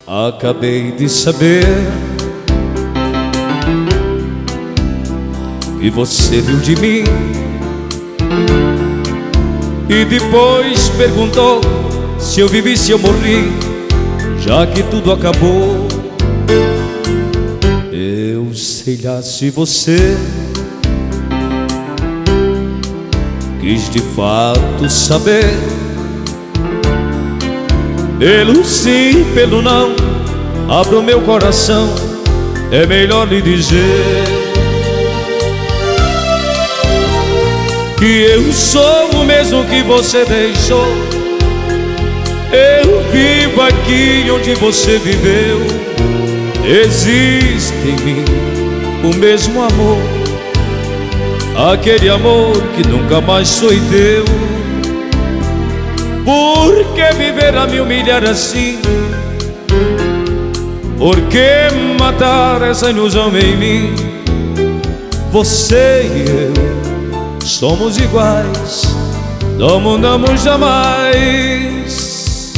Acabei de saber que você riu de mim e depois perguntou se eu vivi, se eu morri, já que tudo acabou. Eu sei lá se você quis de fato saber, pelo sim, pelo não, abra o meu coração, é melhor lhe dizer que eu sou o mesmo que você deixou. Eu vivo aqui onde você viveu. Existe em mim o mesmo amor, aquele amor que nunca mais foi teu. Por que viver a me humilhar assim? Por que matar essa ilusão em mim? Você e eu somos iguais, não mudamos jamais.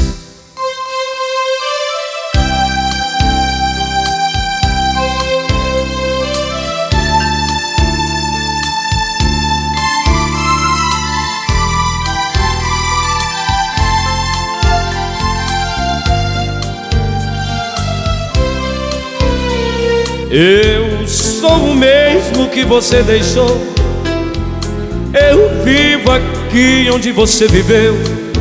Eu sou o mesmo que você deixou. Eu vivo aqui onde você viveu.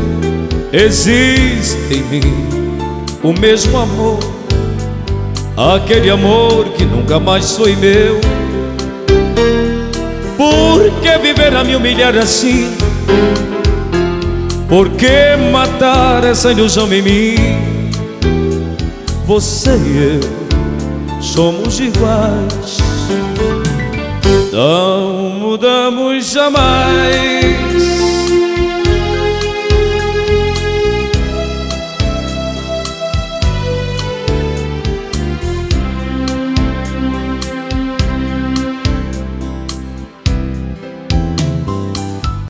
Existe em mim o mesmo amor, aquele amor que nunca mais foi meu. Por que viver a me humilhar assim? Por que matar essa ilusão em mim? Você e eu somos iguais, não mudamos jamais.